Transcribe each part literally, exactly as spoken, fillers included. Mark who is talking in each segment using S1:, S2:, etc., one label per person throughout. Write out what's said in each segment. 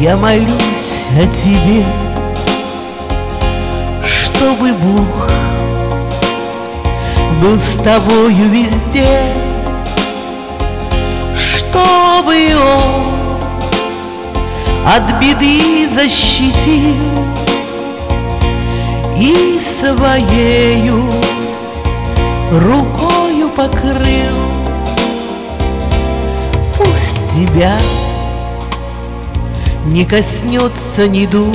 S1: Я молюсь о тебе, чтобы Бог был с тобою везде, чтобы Он от беды защитил и своею рукою покрыл. Пусть тебя не коснется недуг,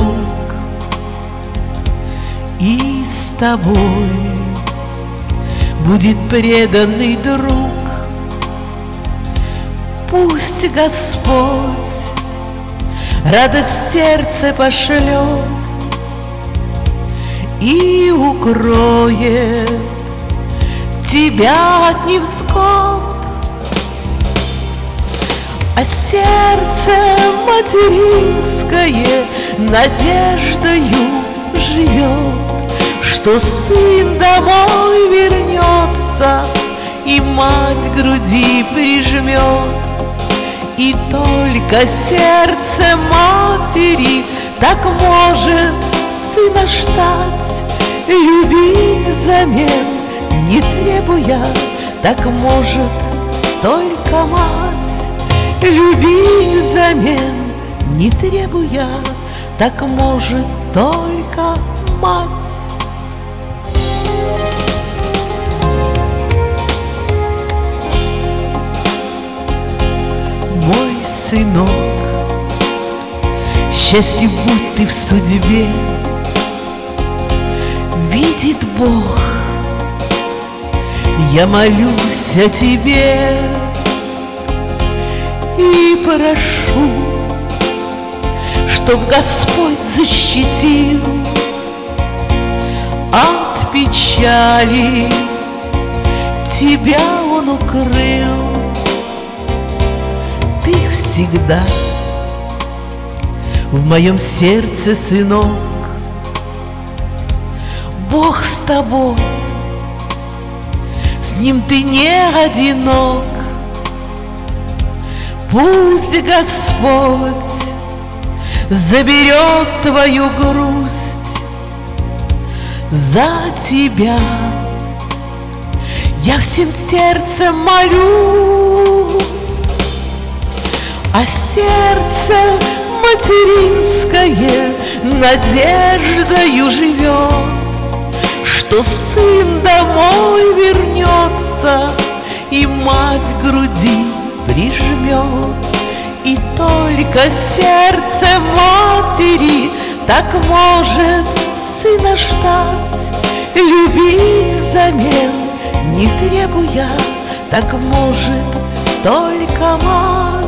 S1: и с тобой будет преданный друг. Пусть Господь радость в сердце пошлет и укроет тебя от невзгод. А сердце материнское надеждою живет, что сын домой вернется и мать к груди прижмет. И только сердце матери так может сына ждать, любить взамен не требуя, так может только мать. Любить взамен не требуя, так может только мать. Мой сынок, счастлив будь ты в судьбе, видит Бог, я молюсь о тебе и прошу, чтоб Господь защитил от печали, тебя Он укрыл. Ты всегда в моем сердце, сынок, Бог с тобой, с Ним ты не одинок. Пусть Господь заберет твою грусть за тебя. Я всем сердцем молюсь, а сердце материнское надеждою живет, что сын домой вернется и мать к груди прижмет. И только сердце матери так может сына ждать, любить взамен не требуя, так может только мать.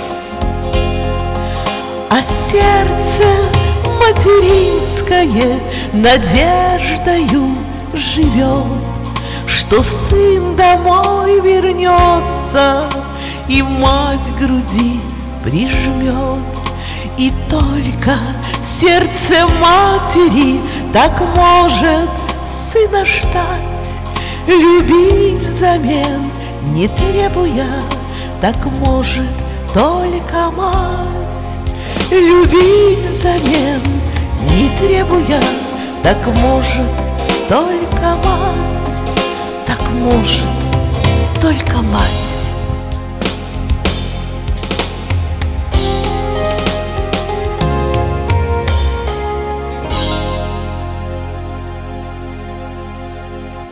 S1: А сердце материнское надеждою живет, что сын домой вернется и мать к груди прижмет. И только сердце матери так может сына ждать, любить взамен не требуя, так может только мать. Любить взамен не требуя, так может только мать, так может только мать.